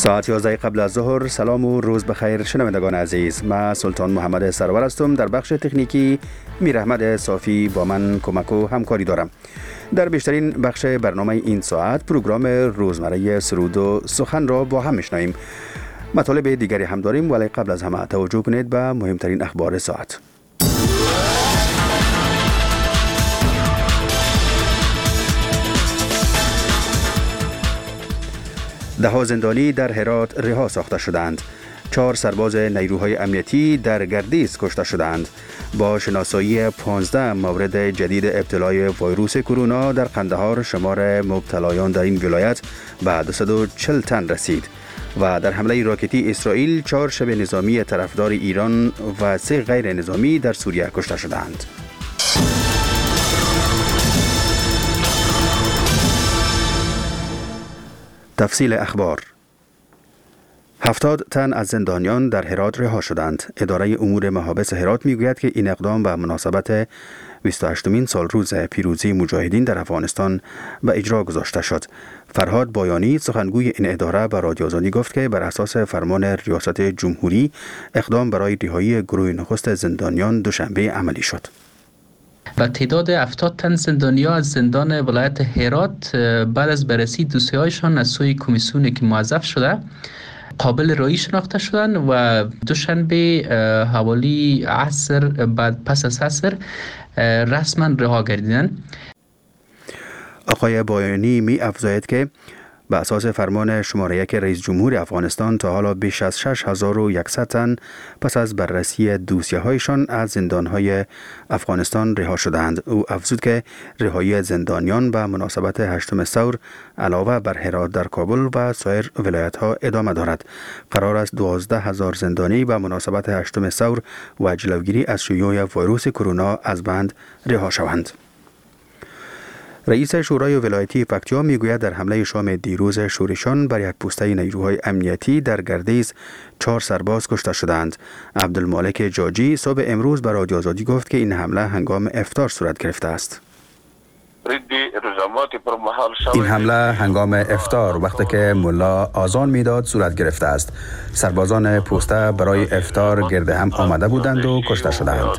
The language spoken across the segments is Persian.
ساعت 11 قبل از ظهر. سلام و روز بخیر شنوندگان عزیز. من سلطان محمد سرور هستم. در بخش تکنیکی میر احمد صافی با من کمک و همکاری دارم. در بیشترین بخش برنامه این ساعت پروگرام روزمره سرود و سخن را با هم میشنویم. مطالب دیگری هم داریم، ولی قبل از همه توجه کنید به مهمترین اخبار ساعت. ده زندانی در هرات رها ساخته شدند. 4 سرباز نیروهای امنیتی در گردیز کشته شدند. با شناسایی 15 مورد جدید ابتلای ویروس کرونا در قندهار، شمار مبتلایان در این ولایت به 240 تن رسید. و در حمله راکتی اسرائیل 4 شبه نظامی طرفدار ایران و 3 غیر نظامی در سوریه کشته شدند. تفصیل اخبار. 70 تن از زندانیان در هرات رها شدند. اداره امور محابس هرات میگوید که این اقدام به مناسبت 28مین سالروز پیروزی مجاهدین در افغانستان به اجرا گذاشته شد. فرهاد بایانی سخنگوی این اداره به رادیو آزادی گفت که بر اساس فرمان ریاست جمهوری اقدام برای رهایی گروه نخست زندانیان دوشنبه عملی شد. و تعداد 70 تن زندانیان از زندان ولایت هرات بعد از بررسی دوسیه‌هایشان از سوی کمیسیونی که موظف شده قابل رهایی شناخته شدند و دوشنبه حوالی عصر بعد پس از عصر رسما رها گردیدند. آقای بایانی می افزاید که به اساس فرمان شماره 1 رئیس جمهور افغانستان تا حالا بیش از 6100 تن پس از بررسی دوسیه‌هایشان از زندان‌های افغانستان رها شدند. او افزود که رهایی زندانیان به مناسبت 8 ثور علاوه بر هرات در کابل و سایر ولایت‌ها ادامه دارد. قرار است 12000 زندانی به مناسبت 8 ثور و جلوگیری از شیوع ویروس کرونا از بند رها شوند. رئیس شورای ولایتی پکتیا میگوید در حمله شام دیروز شورشان بر یک پوسته نیروهای امنیتی در گردیز 4 سرباز کشته شدند. عبدالمالک جاجی صبح امروز به رادیو آزادی گفت که این حمله هنگام افطار صورت گرفته است. این حمله هنگام افطار وقتی که ملا آذان میداد صورت گرفته است. سربازان پوسته برای افطار گرد هم آمده بودند و کشته شدند.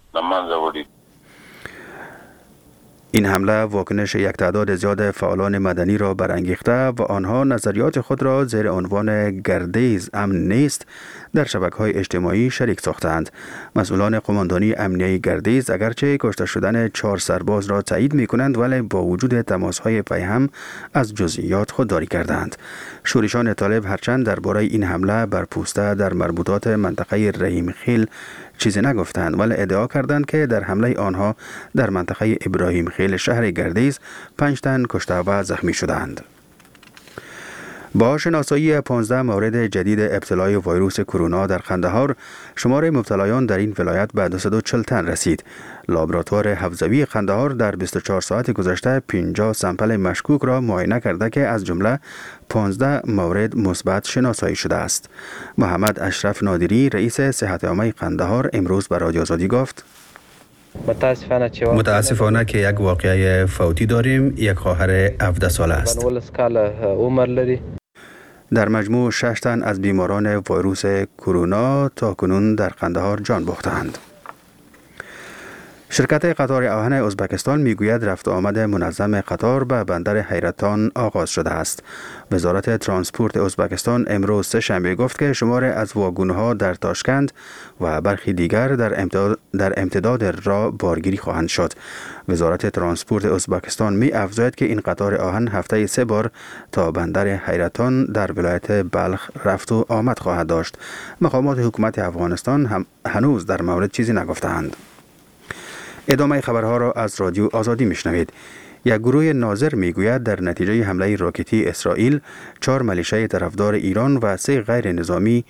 این حمله واکنش یک تعداد زیاد فعالان مدنی را برانگیخته و آنها نظریات خود را زیر عنوان گردیز امن نیست در شبکه‌های اجتماعی شریک ساختند. مسئولان قماندانی امنیه گردیز اگرچه کشته شدن 4 سرباز را تایید می‌کنند، ولی با وجود تماس‌های پیهم از جزئیات خودداری کردند. شورشان طالب هرچند درباره این حمله بر پوسته در مربوطات منطقه رحیم خیل چیزی نگفتند، ولی ادعا کردند که در حمله آنها در منطقه ابراهیم خیل شهر گردیز 5 تن کشته و زخمی شدند. با شناسایی 15 مورد جدید ابتلای ویروس کرونا در قندهار، شمار مبتلایان در این ولایت به 240 تن رسید. لابراتوار حفظوی قندهار در 24 ساعت گذشته 50 سامپل مشکوک را معاینه کرده که از جمله 15 مورد مثبت شناسایی شده است. محمد اشرف نادری رئیس صحت عامه قندهار امروز به رادیو آزادی گفت: متاسفانه که یک واقعه فوتی داریم. یک خواهر 17 ساله است. در مجموع 6 تن از بیماران ویروس کرونا تا کنون در قندهار جان باختند. شرکت قطار آهن ازبکستان میگوید رفت آمد منظم قطار به بندر حیرتان آغاز شده است. وزارت ترانسپورت ازبکستان امروز سه‌شنبه گفت که شمار از واگن‌ها در تاشکند و برخی دیگر در امتداد راه بارگیری خواهند شد. وزارت ترانسپورت ازبکستان می افزاید که این قطار آهن هفته 3 بار تا بندر حیرتان در ولایت بلخ رفت و آمد خواهد داشت. مقامات حکومت افغانستان هم هنوز در مورد چیزی نگفتند. ادامه خبرها را از رادیو آزادی میشنوید. یک گروه ناظر میگوید در نتیجه حمله راکتی اسرائیل 4 ملیشه طرفدار ایران و 3 غیر نظامی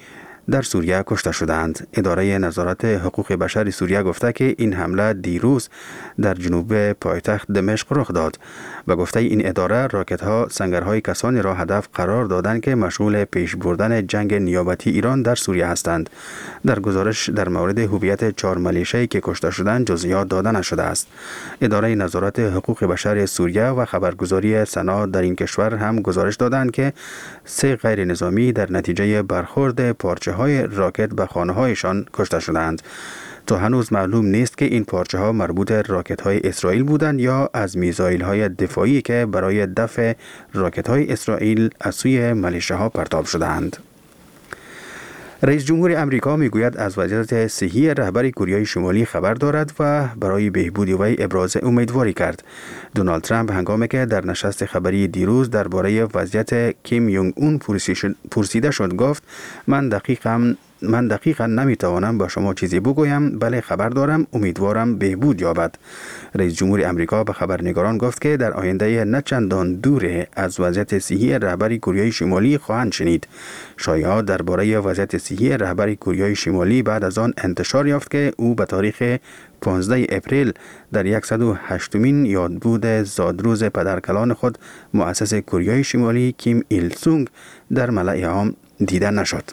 در سوریه کشته شدند. اداره نظارت حقوق بشر سوریه گفته که این حمله دیروز در جنوب پایتخت دمشق رخ داد و گفته این اداره راکت‌ها سنگرهای کسانی را هدف قرار دادند که مشغول پیش بردن جنگ نیابتی ایران در سوریه هستند. در گزارش در مورد هویت 4 ملیشه‌ای که کشته شدند جزئیات داده نشده است. اداره نظارت حقوق بشر سوریه و خبرگزاری سنا در این کشور هم گزارش دادند که 3 غیر نظامی در نتیجه برخورد پارچه‌های راکت به خانه‌هایشان کشته شدند. تا هنوز معلوم نیست که این پارچه‌ها مربوط راکت‌های اسرائیل بودند یا از میزایل‌های دفاعی که برای دفع راکت‌های اسرائیل از سوی ملیشه‌ها پرتاب شدند. رئیس جمهور امریکا میگوید از وضعیت صحی رهبر کره شمالی خبر دارد و برای بهبود وی ابراز امیدواری کرد. دونالد ترامپ هنگامی که در نشست خبری دیروز درباره وضعیت کیم یونگ اون پرسیده شد گفت من دقیقا نمیتوانم با شما چیزی بگویم، بله خبر دارم، امیدوارم بهبود یابد. رئیس جمهور امریکا به خبرنگاران گفت که در آینده نه چندان دوره از وضعیت صحی رهبر کره شمالی خواهند شنید. شایعات درباره وضعیت صحی رهبر کره شمالی بعد از آن انتشار یافت که او به تاریخ 15 اپریل در 108مین یادبود زادروز پدرکلان خود مؤسس کره شمالی کیم ایل سونگ در ملأ عام دیده نشد.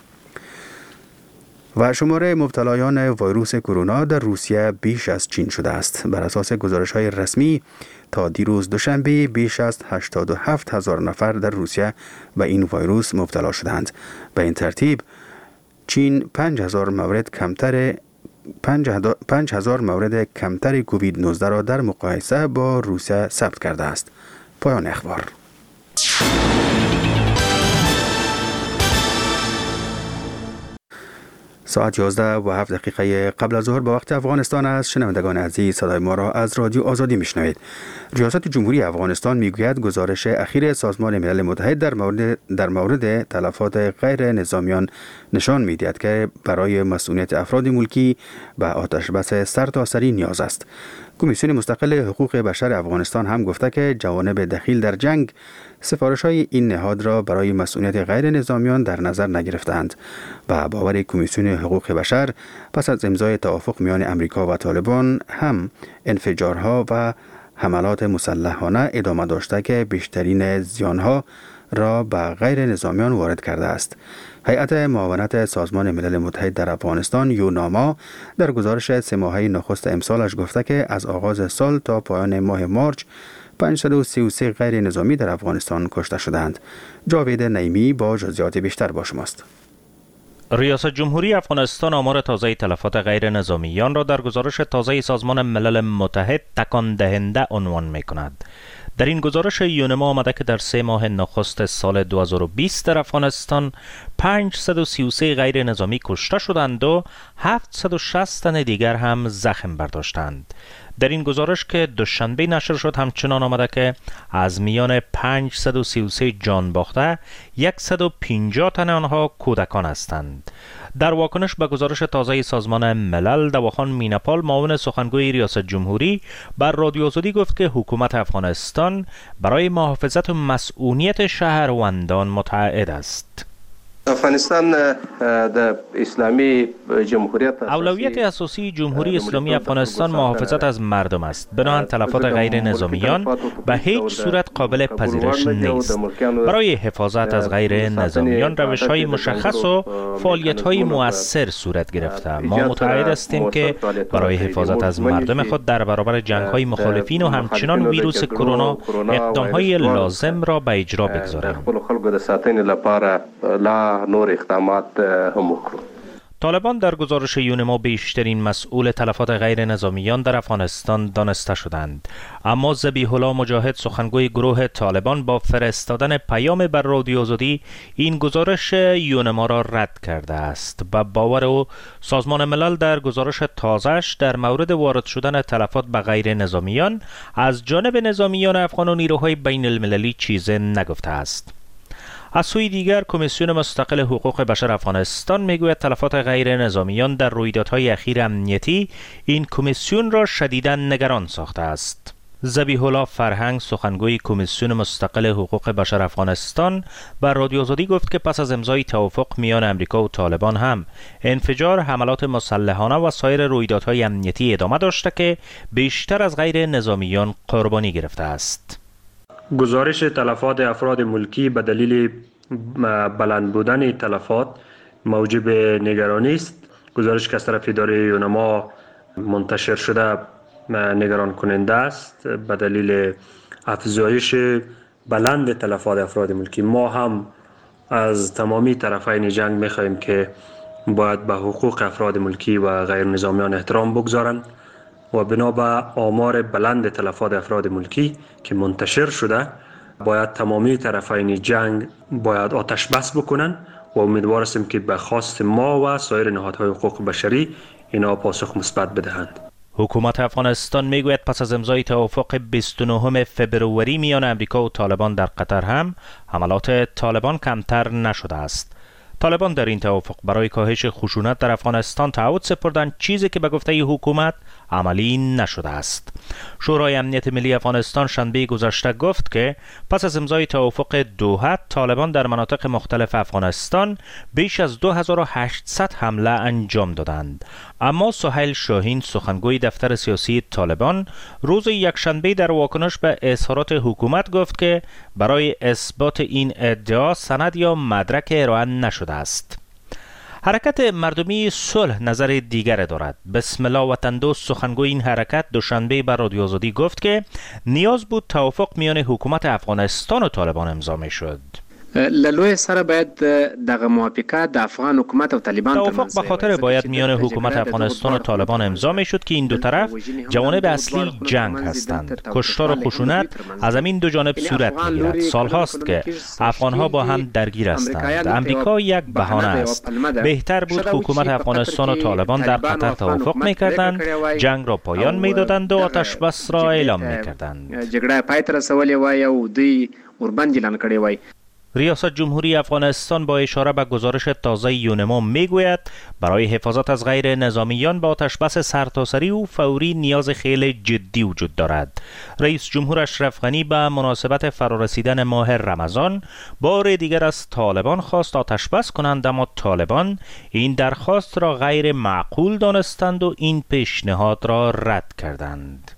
و شمار مبتلایان ویروس کرونا در روسیه بیش از چین شده است. بر اساس گزارش‌های رسمی تا دیروز دوشنبه بیش از 87,000 نفر در روسیه به این ویروس مبتلا شدند. به این ترتیب چین 5,000 مورد کمتر کووید 19 را در مقایسه با روسیه ثبت کرده است. پایان اخبار. ساعت 11:07 قبل از ظهر به وقت افغانستان است. شنوندگان عزیز، صدای ما را از رادیو آزادی میشنوید. ریاست جمهوری افغانستان میگوید گزارش اخیر سازمان ملل متحد در مورد تلفات غیر نظامیان نشان میدهد که برای مسئولیت افراد ملکی به آتشبس سرتاسری نیاز است. کمیسیون مستقل حقوق بشر افغانستان هم گفته که جوانب دخیل در جنگ سفارش‌های این نهاد را برای مسئولیت غیر نظامیان در نظر نگرفتند. و باور کمیسیون حقوق بشر پس از امضای توافق میان امریکا و طالبان هم انفجارها و حملات مسلحانه ادامه داشته که بیشترین زیانها را به غیر نظامیان وارد کرده است. هیئت معاونت سازمان ملل متحد در افغانستان یوناما در گزارش 3 ماهه نخست امسالش گفته که از آغاز سال تا پایان ماه مارچ 533 غیر نظامی در افغانستان کشته شدند. جاوید نعیمی با جزئیات بیشتر با شماست. ریاست جمهوری افغانستان آمار تازه تلفات غیر نظامیان را در گزارش تازه سازمان ملل متحد تکان دهنده عنوان می کند. در این گزارش یونما آمده که در 3 ماه نخست سال 2020 در افغانستان 533 غیر نظامی کشته شدند و 760 تن دیگر هم زخم برداشتند. در این گزارش که دوشنبه نشر شد همچنان آمده که از میان 533 جان باخته 150 تن آنها کودکان هستند. در واکنش به گزارش تازه سازمان ملل، دواخان میناپال معاون سخنگوی ریاست جمهوری بر رادیو آزادی گفت که حکومت افغانستان برای محافظت و مسئولیت شهروندان متعهد است. افغانستان د اسلامی جمهوریت اولویت اساسی جمهوری اسلامی افغانستان محافظت از مردم است. بنابراین تلفات غیر نظامیان به هیچ صورت قابل پذیرش نیست. برای حفاظت از غیر نظامیان روش‌های مشخص و فعالیت‌های مؤثر صورت گرفته. ما متعهد هستیم که برای حفاظت از مردم خود در برابر جنگ‌های مخالفین و همچنان ویروس کرونا اقدام‌های لازم را به اجرا بگذاریم. نور اقدامات هم وکړو. طالبان در گزارش یونما بیشترین مسئول تلفات غیر نظامیان در افغانستان دانسته شدند. اما ذبیح الله مجاهد سخنگوی گروه طالبان با فرستادن پیام بر رادیو آزادی این گزارش یونما را رد کرده است. با باور او سازمان ملل در گزارش تازه‌اش در مورد وارد شدن تلفات به غیر نظامیان از جانب نظامیان افغان و نیروهای بین المللی چیزی نگفته است. از سوی دیگر کمیسیون مستقل حقوق بشر افغانستان میگوید تلفات غیر نظامیان در رویدادهای اخیر امنیتی این کمیسیون را شدیداً نگران ساخته است. ذبیح الله فرهنگ سخنگوی کمیسیون مستقل حقوق بشر افغانستان بر رادیو آزادی گفت که پس از امضای توافق میان امریکا و طالبان هم انفجار، حملات مسلحانه و سایر رویدادهای امنیتی ادامه داشته که بیشتر از غیر نظامیان قربانی گرفته است. گزارش تلفات افراد ملکی به دلیل بلند بودن تلفات موجب نگرانی است. گزارش که از طرف اداره یونما منتشر شده نگران کننده است به دلیل افزایش بلند تلفات افراد ملکی. ما هم از تمامی طرفین جنگ می‌خواهیم که باید به حقوق افراد ملکی و غیر نظامیان احترام بگذارند و بنا به آمار بلند تلفات افراد ملکی که منتشر شده باید تمامی طرفین جنگ باید آتش بس بکنند و امیدوار هستیم که به خواست ما و سایر نهادهای حقوق بشری اینا پاسخ مثبت بدهند. حکومت افغانستان میگوید پس از امضای توافق 29 فبروری میان امریکا و طالبان در قطر هم حملات طالبان کمتر نشده است. طالبان در این توافق برای کاهش خشونت در افغانستان تعهد سپردند، چیزی که به گفته حکومت عملی نشده است. شورای امنیت ملی افغانستان شنبه گذشته گفت که پس از امضای توافق دوحه طالبان در مناطق مختلف افغانستان بیش از 2800 حمله انجام دادند. اما سهیل شاهین سخنگوی دفتر سیاسی طالبان روز یکشنبه در واکنش به اظهارات حکومت گفت که برای اثبات این ادعا سند یا مدرک ارائه نشده است. حرکت مردمی صلح نظر دیگر دارد. بسم الله وطن دوست سخنگوی این حرکت دوشنبه بر رادیو آزادی گفت که نیاز بود توافق میان حکومت افغانستان و طالبان امضا میشد. لوی سره باید دغه موافقه د افغان حکومت او طالبان توافق به خاطر باید میان حکومت افغانستان و طالبان امضا میشد که این دو طرف جوانب اصلی جنگ هستند. کشتار و خشونت از همین دو جانب صورت میگیرد. سالهاست که افغانها با هم درگیر هستند. امریکا یک بهانه است. بهتر بود حکومت افغانستان و طالبان در قطر توافق میکردند، جنگ را پایان میدادند و آتش بس را اعلام میکردند. جګړه پای ته رسولې وای او دوی وربند اعلان کړی وای. ریاست جمهوری افغانستان با اشاره به گزارش تازه یونما میگوید برای حفاظت از غیر نظامیان به آتشبس سرتاسری و فوری نیاز خیلی جدی وجود دارد. رئیس جمهور اشرف غنی به مناسبت فرارسیدن ماه رمضان بار دیگر از طالبان خواست آتشبس کنند، اما طالبان این درخواست را غیر معقول دانستند و این پیشنهاد را رد کردند.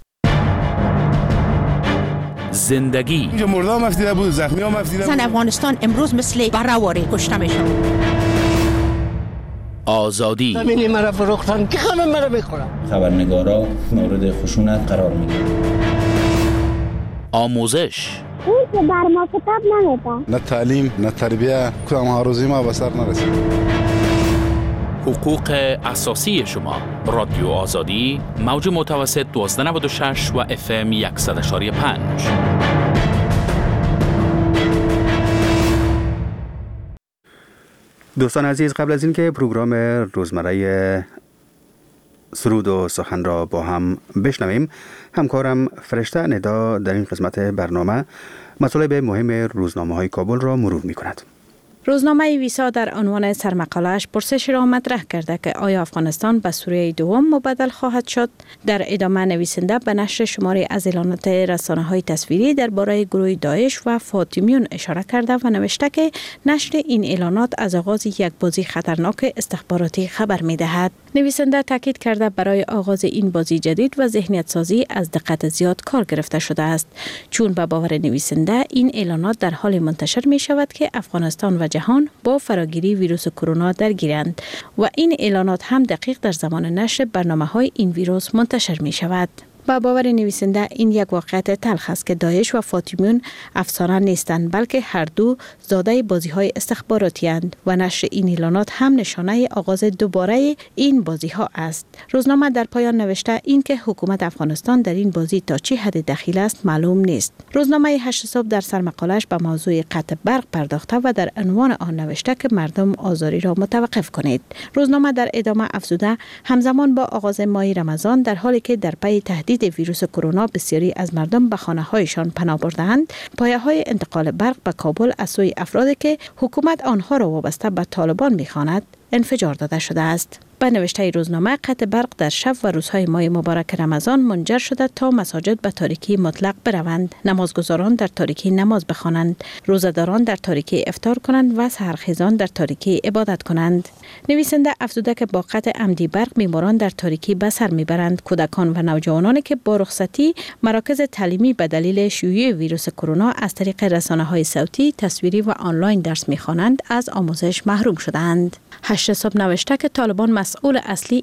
زندگی اینجا مردم مفتیده بود، زخمی ها مفتیده بود. زن افغانستان امروز مثل برهواری کشته میشن. آزادی زمینی مرا فروختن که همه مرا بخورم. خبرنگارا مورد خشونت قرار میگیرن. آموزش اون که بر ما کتاب نمیده. نه تعلیم نه تربیه، کدام هاروزی ما به سر نرسید. حقوق اساسی شما. رادیو آزادی موج متوسط 1296 و FM 100.5. دوستان عزیز، قبل از اینکه پروگرام روزمره سرود و سخن را با هم بشنویم، همکارم فرشته ندا در این قسمت برنامه مطالب مهم روزنامه‌های کابل را مرور می‌کند. روزنامه ویسا در عنوان سرمقاله‌اش پرسش را مطرح کرده که آیا افغانستان به سوریه دوم مبدل خواهد شد؟ در ادامه نویسنده به نشر شماری از اعلانات رسانه‌های تصویری درباره گروه داعش و فاطمیون اشاره کرده و نوشته که نشر این اعلانات از آغاز یک بازی خطرناک استخباراتی خبر می‌دهد. نویسنده تاکید کرده برای آغاز این بازی جدید و ذهنیت سازی از دقت زیاد کار گرفته شده است، چون به باور نویسنده این اعلانات در حال منتشر می شود که افغانستان و جهان با فراگیری ویروس کرونا درگیرند و این اعلانات هم دقیق در زمان نشر برنامه‌های این ویروس منتشر می شود. با باور نویسنده این یک واقعیت تلخ است که داعش و فاطمیون افسانه نیستند، بلکه هر دو زاده بازی‌های استخباراتی اند و نشر این اعلانات هم نشانه آغاز دوباره این بازی‌ها است. روزنامه در پایان نوشته این که حکومت افغانستان در این بازی تا چه حد دخیل است معلوم نیست. روزنامه 8 صبح در سرمقاله‌اش به موضوع قطع برق پرداخته و در عنوان آن نوشته که مردم آزاری را متوقف کنید. روزنامه در ادامه افزوده همزمان با آغاز ماه رمضان، در حالی که در پی تهدید ویروس کرونا بسیاری از مردم به خانه‌هایشان پناه برده‌اند، پایه‌های انتقال برق به کابل از سوی افرادی که حکومت آنها را وابسته به طالبان می‌خواند انفجار داده شده است. به نوشته روزنامه، قطع برق در شب و روزهای ماه مبارک رمضان منجر شده تا مساجد به تاریکی مطلق بروند، نمازگزاران در تاریکی نماز بخوانند، روزه‌داران در تاریکی افطار کنند و سحرخیزان در تاریکی عبادت کنند. نویسنده افزوده که با قطع عمدی برق بیماران در تاریکی به سر میبرند. کودکان و نوجوانانی که با رخصتی مراکز تعلیمی به دلیل شیوع ویروس کرونا از طریق رسانه‌های صوتی، تصویری و آنلاین درس می‌خوانند از آموزش محروم شدند. 8 صبح نوشته که طالبان مسئول اصلی